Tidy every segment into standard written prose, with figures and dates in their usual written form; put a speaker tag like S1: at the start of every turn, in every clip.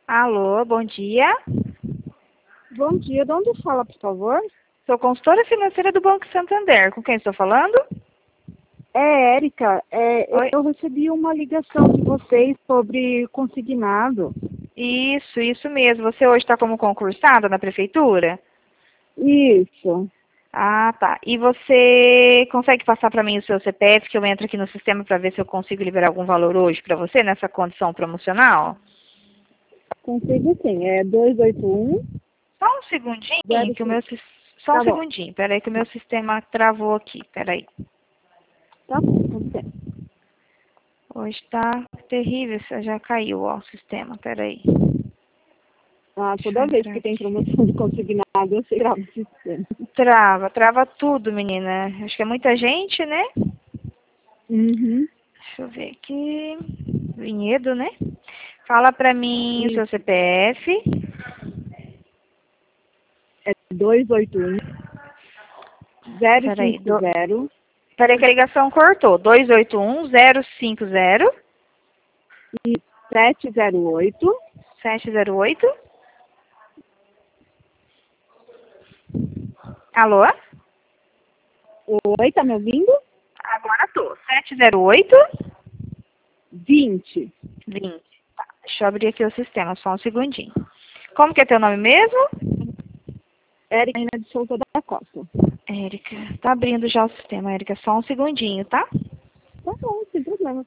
S1: Alô, bom dia.
S2: Bom dia, de onde fala, por favor?
S1: Sou consultora financeira do Banco Santander. Com quem estou falando?
S2: É, Érica,
S1: Oi.
S2: eu recebi uma ligação de vocês sobre consignado.
S1: Isso mesmo. Você hoje está como concursada na prefeitura?
S2: Isso.
S1: Ah, tá. E você consegue passar para mim o seu CPF, que eu entro aqui no sistema para ver se eu consigo liberar algum valor hoje para você nessa condição promocional?
S2: Consigo sim, é 281.
S1: Só um segundinho, que o
S2: 05.
S1: Só um
S2: Tá bom,
S1: segundinho. Peraí que o meu sistema travou aqui. Peraí.
S2: tá bom, tudo bem.
S1: Hoje tá terrível, já caiu, ó, o sistema. Peraí.
S2: Ah,
S1: Deixa eu
S2: toda vez
S1: entrar
S2: que tem
S1: aqui.
S2: promoção de consignado, eu sei lá do sistema.
S1: Trava tudo, menina. Acho que é muita gente, né?
S2: Uhum.
S1: Deixa eu ver aqui. Vinhedo, né? Fala pra mim o seu
S2: Isso,
S1: CPF.
S2: é 281
S1: Peraí,
S2: 050
S1: peraí que a ligação cortou. 281-050-708.
S2: e 708.
S1: Alô?
S2: Oi, tá me ouvindo?
S1: Agora tô. 708.
S2: 20.
S1: 20. Tá, deixa eu abrir aqui o sistema, só um segundinho. Como que é teu nome mesmo?
S2: Érica de Souza da Costa.
S1: Érica. Tá abrindo já o sistema, Érica. Só um segundinho, tá?
S2: Tá bom, sem problema.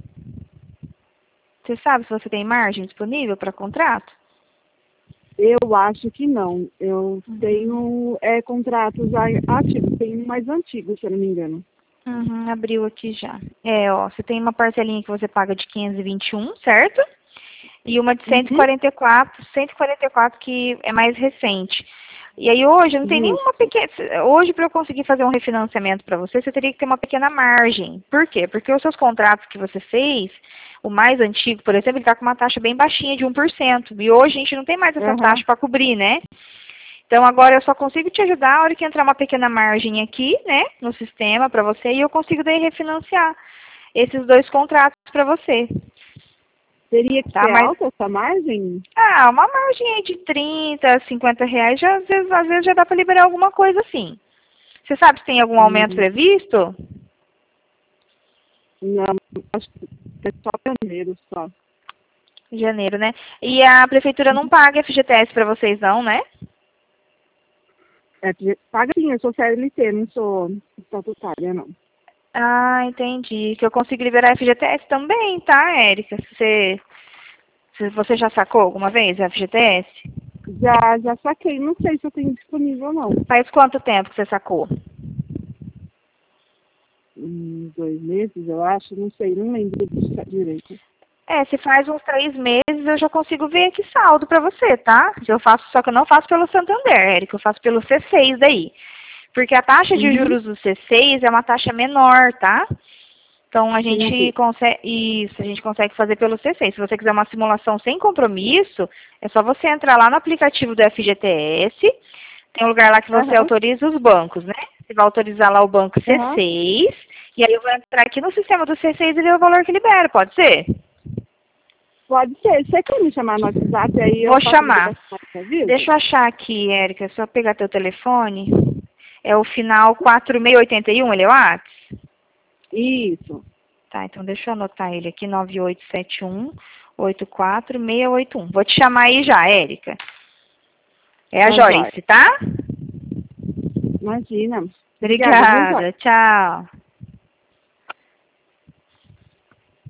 S1: Você sabe se você tem margem disponível para contrato?
S2: Eu acho que não. Eu tenho contratos ativos, tenho um mais antigo, se eu não me engano.
S1: Uhum, abriu aqui já. É, ó, você tem uma parcelinha que você paga de 521, certo? E uma de
S2: Uhum.
S1: 144 que é mais recente. E aí hoje não tem nenhuma
S2: Isso.
S1: pequena. Hoje, para eu conseguir fazer um refinanciamento para você, você teria que ter uma pequena margem. Por quê? Porque os seus contratos que você fez, o mais antigo, por exemplo, ele está com uma taxa bem baixinha de 1%. E hoje a gente não tem mais essa
S2: Aham.
S1: taxa para cobrir, né? Então agora eu só consigo te ajudar a hora que entrar uma pequena margem aqui, né, no sistema para você, e eu consigo daí refinanciar esses dois contratos para você,
S2: Teria que
S1: tá?
S2: ser
S1: Mas,
S2: alta essa margem?
S1: uma margem aí de 30, 50 reais, já, às vezes já dá para liberar alguma coisa assim. Você sabe se tem algum aumento
S2: Hum,
S1: previsto?
S2: não, acho que é só janeiro só.
S1: Em janeiro, né? E a prefeitura não paga FGTS para vocês não, né?
S2: Paga sim, eu sou CLT, não sou estatutária, não.
S1: Ah, entendi. Que eu consigo liberar FGTS também, tá, Érica? Se você já sacou alguma vez a FGTS?
S2: Já saquei, não sei se eu tenho disponível, não.
S1: Faz quanto tempo que você sacou?
S2: 2 meses, eu acho, não sei, não lembro direito.
S1: Se faz uns 3 meses eu já consigo ver aqui saldo pra você, tá? Eu faço, só que eu não faço pelo Santander, Érica, eu faço pelo C6 daí. Porque a taxa de
S2: Uhum.
S1: juros do C6 é uma taxa menor, tá? Então a gente
S2: Entendi.
S1: consegue, isso, a gente consegue fazer pelo C6. Se você quiser uma simulação sem compromisso, é só você entrar lá no aplicativo do FGTS, tem um lugar lá que você
S2: Aham,
S1: autoriza os bancos, né? Você vai autorizar lá o banco
S2: aham.
S1: C6, e aí eu vou entrar aqui no sistema do C6 e ver o valor que libera, pode ser?
S2: Pode ser. Você quer me chamar no WhatsApp, aí eu
S1: Vou
S2: faço a
S1: chamar.
S2: ligação e aviso?
S1: Deixa eu achar aqui, Érica, só pegar teu telefone. É o final 4681, ele é o WhatsApp?
S2: Isso.
S1: Tá, então deixa eu anotar ele aqui, 9871-84681. Vou te chamar aí já, Érica. É a
S2: Tá, jóia.
S1: Joyce, tá?
S2: Imagina. Obrigada, viu, Jorge?
S1: Obrigada, tchau.